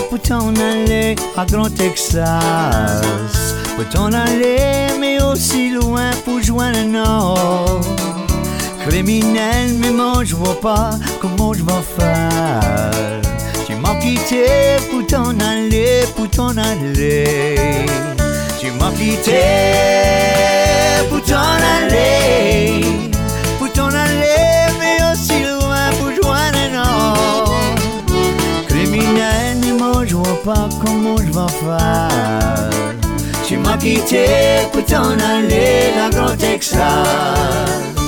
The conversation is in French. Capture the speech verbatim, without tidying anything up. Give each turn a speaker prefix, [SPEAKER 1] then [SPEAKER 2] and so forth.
[SPEAKER 1] pour t'en aller à Grand Texas. Pour t'en aller, mais aussi loin pour joindre le Nord. Criminel, mais moi je vois pas comment je vais faire. Tu m'as quitté pour t'en aller, pour t'en aller. Tu m'as quitté pour t'en aller, pour t'en aller, mais aussi loin pour joindre le Nord. Criminel, mais moi je vois pas comment je vais faire. Tu m'as quitté pour t'en aller à Grand Texas.